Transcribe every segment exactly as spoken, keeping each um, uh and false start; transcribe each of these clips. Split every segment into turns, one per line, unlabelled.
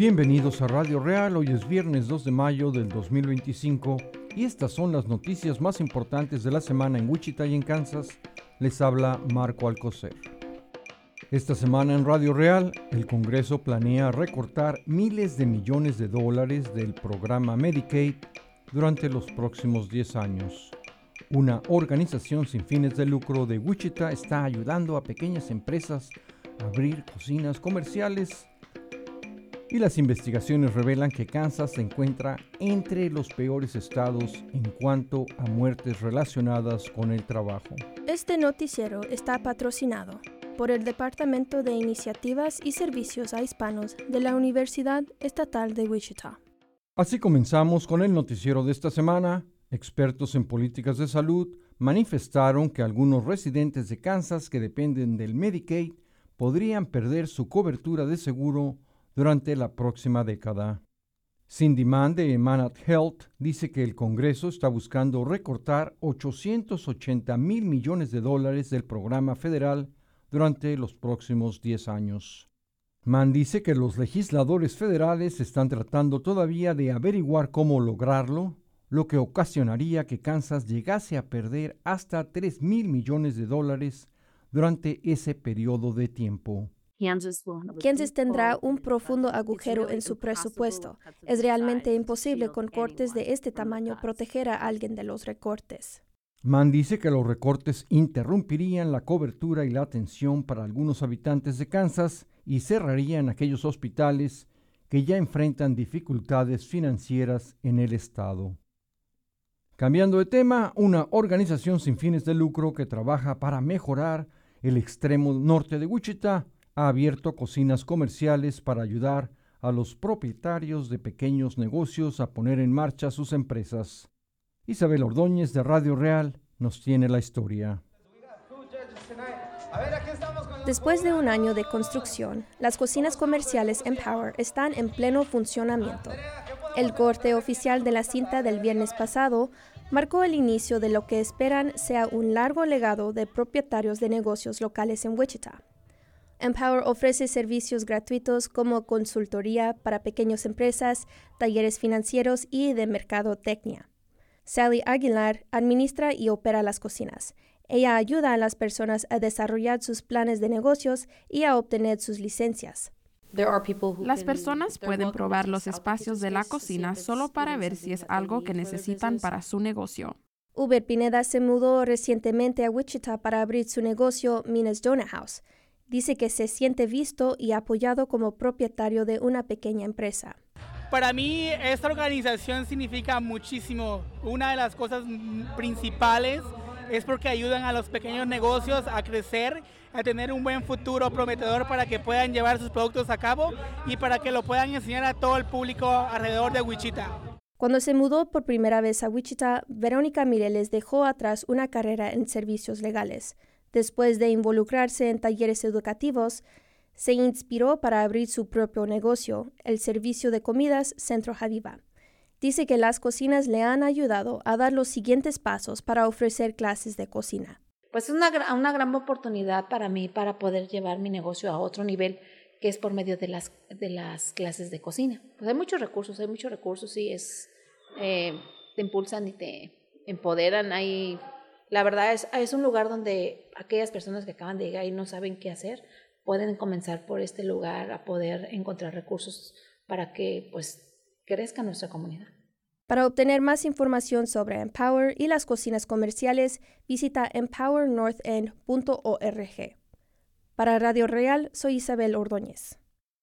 Bienvenidos a Radio Real, hoy es viernes dos de mayo del dos mil veinticinco y estas son las noticias más importantes de la semana en Wichita y en Kansas. Les habla Marco Alcocer. Esta semana en Radio Real, el Congreso planea recortar miles de millones de dólares del programa Medicaid durante los próximos diez años. Una organización sin fines de lucro de Wichita está ayudando a pequeñas empresas a abrir cocinas comerciales y las investigaciones revelan que Kansas se encuentra entre los peores estados en cuanto a muertes relacionadas con el trabajo.
Este noticiero está patrocinado por el Departamento de Iniciativas y Servicios a Hispanos de la Universidad Estatal de Wichita.
Así comenzamos con el noticiero de esta semana. Expertos en políticas de salud manifestaron que algunos residentes de Kansas que dependen del Medicaid podrían perder su cobertura de seguro durante la próxima década. Cindy Mann de Manatt Health dice que el Congreso está buscando recortar ochocientos ochenta mil millones de dólares del programa federal durante los próximos diez años. Mann dice que los legisladores federales están tratando todavía de averiguar cómo lograrlo, lo que ocasionaría que Kansas llegase a perder hasta tres mil millones de dólares durante ese periodo de tiempo.
Kansas tendrá un profundo agujero en su presupuesto. Es realmente imposible con cortes de este tamaño proteger a alguien de los recortes.
Mann dice que los recortes interrumpirían la cobertura y la atención para algunos habitantes de Kansas y cerrarían aquellos hospitales que ya enfrentan dificultades financieras en el estado. Cambiando de tema, una organización sin fines de lucro que trabaja para mejorar el extremo norte de Wichita ha abierto cocinas comerciales para ayudar a los propietarios de pequeños negocios a poner en marcha sus empresas. Isabel Ordóñez de Radio Real nos tiene la historia.
Después de un año de construcción, las cocinas comerciales Empower están en pleno funcionamiento. El corte oficial de la cinta del viernes pasado marcó el inicio de lo que esperan sea un largo legado de propietarios de negocios locales en Wichita. Empower ofrece servicios gratuitos como consultoría para pequeñas empresas, talleres financieros y de mercadotecnia. Sally Aguilar administra y opera las cocinas. Ella ayuda a las personas a desarrollar sus planes de negocios y a obtener sus licencias.
Las personas pueden probar los espacios de la cocina solo para ver si es algo que necesitan para su negocio.
Uber Pineda se mudó recientemente a Wichita para abrir su negocio Mina's Donut House. Dice que se siente visto y apoyado como propietario de una pequeña empresa.
Para mí esta organización significa muchísimo. Una de las cosas principales es porque ayudan a los pequeños negocios a crecer, a tener un buen futuro prometedor para que puedan llevar sus productos a cabo y para que lo puedan enseñar a todo el público alrededor de Wichita.
Cuando se mudó por primera vez a Wichita, Verónica Mireles dejó atrás una carrera en servicios legales. Después de involucrarse en talleres educativos, se inspiró para abrir su propio negocio, el servicio de comidas Centro Javiva. Dice que las cocinas le han ayudado a dar los siguientes pasos para ofrecer clases de cocina.
Pues es una, una gran oportunidad para mí para poder llevar mi negocio a otro nivel, que es por medio de las, de las clases de cocina. Pues hay muchos recursos, hay muchos recursos y es, eh, te impulsan y te empoderan. Hay, la verdad es, es un lugar donde aquellas personas que acaban de llegar y no saben qué hacer, pueden comenzar por este lugar a poder encontrar recursos para que pues crezca nuestra comunidad.
Para obtener más información sobre Empower y las cocinas comerciales, visita empower north end punto org. Para Radio Real, soy Isabel Ordóñez.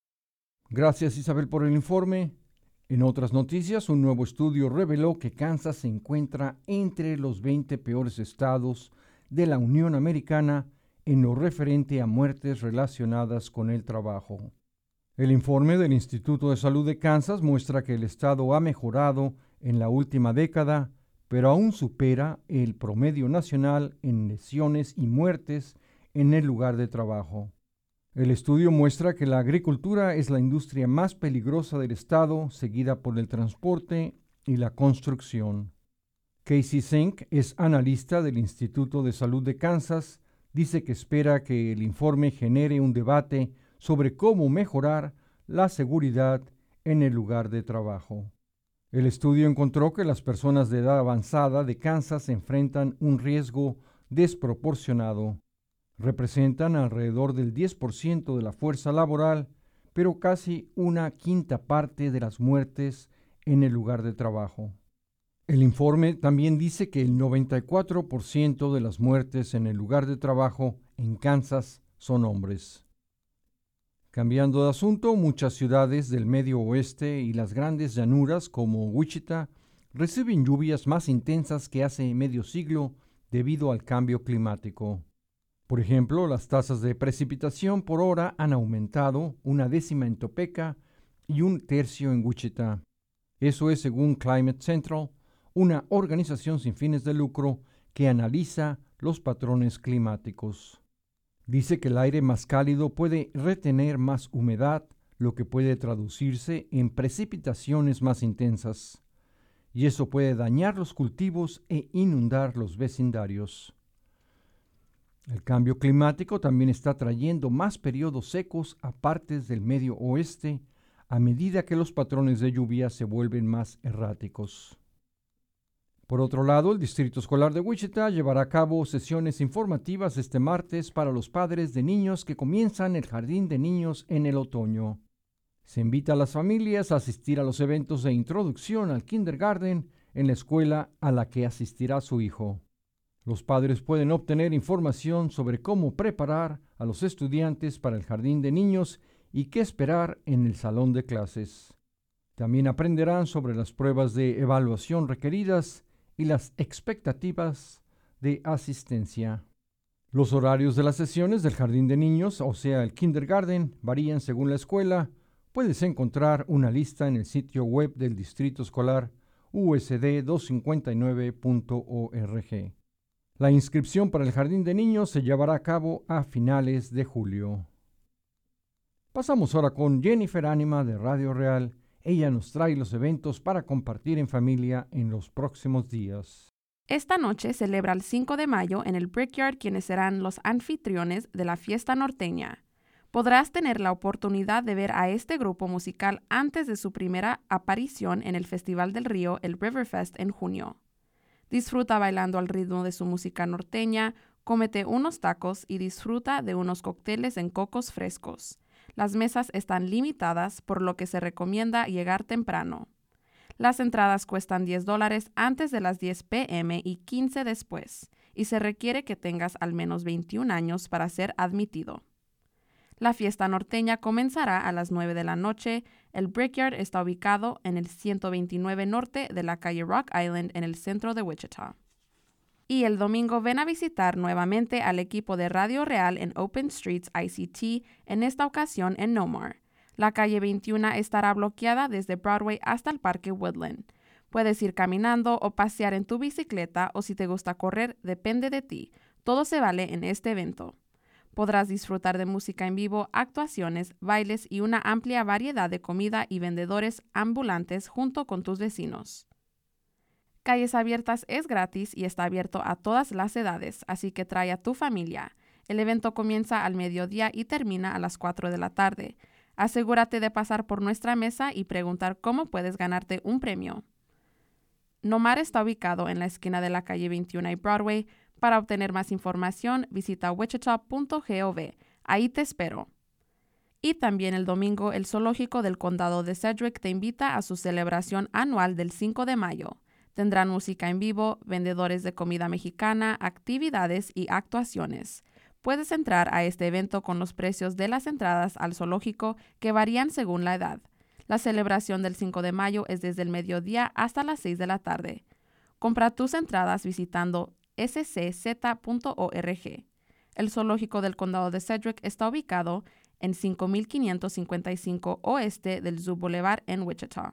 Gracias, Isabel, por el informe. En otras noticias, un nuevo estudio reveló que Kansas se encuentra entre los veinte peores estados de la Unión Americana en lo referente a muertes relacionadas con el trabajo. El informe del Instituto de Salud de Kansas muestra que el estado ha mejorado en la última década, pero aún supera el promedio nacional en lesiones y muertes en el lugar de trabajo. El estudio muestra que la agricultura es la industria más peligrosa del estado, seguida por el transporte y la construcción. Casey Zink es analista del Instituto de Salud de Kansas. Dice que espera que el informe genere un debate sobre cómo mejorar la seguridad en el lugar de trabajo. El estudio encontró que las personas de edad avanzada de Kansas enfrentan un riesgo desproporcionado. Representan alrededor del diez por ciento de la fuerza laboral, pero casi una quinta parte de las muertes en el lugar de trabajo. El informe también dice que el noventa y cuatro por ciento de las muertes en el lugar de trabajo en Kansas son hombres. Cambiando de asunto, muchas ciudades del medio oeste y las grandes llanuras como Wichita reciben lluvias más intensas que hace medio siglo debido al cambio climático. Por ejemplo, las tasas de precipitación por hora han aumentado una décima en Topeka y un tercio en Wichita. Eso es según Climate Central, una organización sin fines de lucro que analiza los patrones climáticos. Dice que el aire más cálido puede retener más humedad, lo que puede traducirse en precipitaciones más intensas, y eso puede dañar los cultivos e inundar los vecindarios. El cambio climático también está trayendo más periodos secos a partes del medio oeste a medida que los patrones de lluvia se vuelven más erráticos. Por otro lado, el Distrito Escolar de Wichita llevará a cabo sesiones informativas este martes para los padres de niños que comienzan el jardín de niños en el otoño. Se invita a las familias a asistir a los eventos de introducción al kindergarten en la escuela a la que asistirá su hijo. Los padres pueden obtener información sobre cómo preparar a los estudiantes para el jardín de niños y qué esperar en el salón de clases. También aprenderán sobre las pruebas de evaluación requeridas y las expectativas de asistencia. Los horarios de las sesiones del jardín de niños, o sea, el kindergarten, varían según la escuela. Puedes encontrar una lista en el sitio web del Distrito Escolar u s d doscientos cincuenta y nueve punto org. La inscripción para el jardín de niños se llevará a cabo a finales de julio. Pasamos ahora con Jennifer Ánima de Radio Real. Ella nos trae los eventos para compartir en familia en los próximos días.
Esta noche celebra el cinco de mayo en el Brickyard quienes serán los anfitriones de la fiesta norteña. Podrás tener la oportunidad de ver a este grupo musical antes de su primera aparición en el Festival del Río, el Riverfest, en junio. Disfruta bailando al ritmo de su música norteña, cómete unos tacos y disfruta de unos cócteles en cocos frescos. Las mesas están limitadas, por lo que se recomienda llegar temprano. Las entradas cuestan diez dólares antes de las diez p m y quince después, y se requiere que tengas al menos veintiún años para ser admitido. La fiesta norteña comenzará a las nueve de la noche. El Brickyard está ubicado en el ciento veintinueve norte de la calle Rock Island en el centro de Wichita. Y el domingo ven a visitar nuevamente al equipo de Radio Real en Open Streets I C T, en esta ocasión en Nomar. La calle veintiuno estará bloqueada desde Broadway hasta el Parque Woodland. Puedes ir caminando o pasear en tu bicicleta o si te gusta correr, depende de ti. Todo se vale en este evento. Podrás disfrutar de música en vivo, actuaciones, bailes y una amplia variedad de comida y vendedores ambulantes junto con tus vecinos. Calles Abiertas es gratis y está abierto a todas las edades, así que trae a tu familia. El evento comienza al mediodía y termina a las cuatro de la tarde. Asegúrate de pasar por nuestra mesa y preguntar cómo puedes ganarte un premio. Nomar está ubicado en la esquina de la calle veintiuno y Broadway. Para obtener más información, visita wichita punto gov. Ahí te espero. Y también el domingo, el Zoológico del Condado de Sedgwick te invita a su celebración anual del cinco de mayo. Tendrán música en vivo, vendedores de comida mexicana, actividades y actuaciones. Puedes entrar a este evento con los precios de las entradas al zoológico que varían según la edad. La celebración del cinco de mayo es desde el mediodía hasta las seis de la tarde. Compra tus entradas visitando s c z punto org. El Zoológico del Condado de Sedgwick está ubicado en cinco mil quinientos cincuenta y cinco oeste del Zoo Boulevard en Wichita.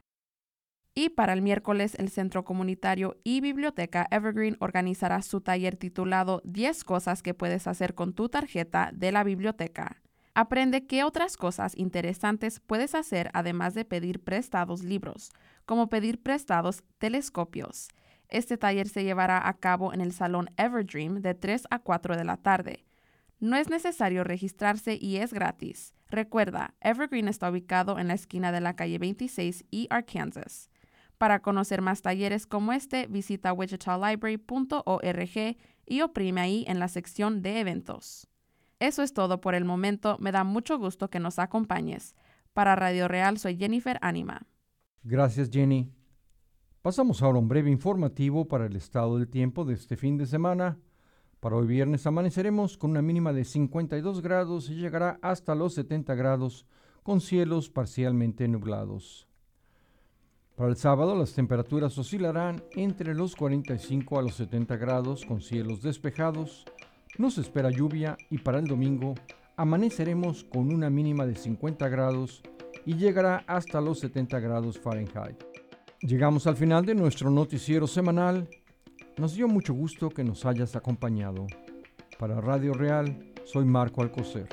Y para el miércoles, el Centro Comunitario y Biblioteca Evergreen organizará su taller titulado diez cosas que puedes hacer con tu tarjeta de la biblioteca. Aprende qué otras cosas interesantes puedes hacer además de pedir prestados libros, como pedir prestados telescopios. Este taller se llevará a cabo en el Salón Everdream de tres a cuatro de la tarde. No es necesario registrarse y es gratis. Recuerda, Evergreen está ubicado en la esquina de la calle veintiséis y Arkansas. Para conocer más talleres como este, visita wichita library punto org y oprime ahí en la sección de eventos. Eso es todo por el momento. Me da mucho gusto que nos acompañes. Para Radio Real soy Jennifer Ánima.
Gracias, Jenny. Pasamos ahora a un breve informativo para el estado del tiempo de este fin de semana. Para hoy viernes amaneceremos con una mínima de cincuenta y dos grados y llegará hasta los setenta grados con cielos parcialmente nublados. Para el sábado las temperaturas oscilarán entre los cuarenta y cinco a los setenta grados con cielos despejados. No se espera lluvia y para el domingo amaneceremos con una mínima de cincuenta grados y llegará hasta los setenta grados Fahrenheit. Llegamos al final de nuestro noticiero semanal. Nos dio mucho gusto que nos hayas acompañado. Para Radio Real, soy Marco Alcocer.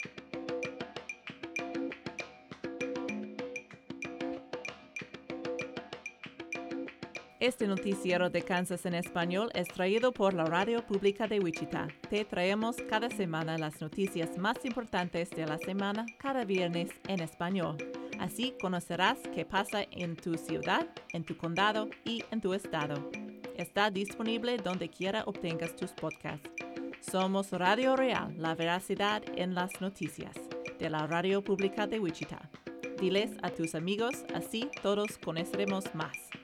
Este noticiero de Kansas en español es traído por la Radio Pública de Wichita. Te traemos cada semana las noticias más importantes de la semana, cada viernes en español. Así conocerás qué pasa en tu ciudad, en tu condado y en tu estado. Está disponible donde quiera obtengas tus podcasts. Somos Radio Real, la veracidad en las noticias, de la Radio Pública de Wichita. Diles a tus amigos, así todos conoceremos más.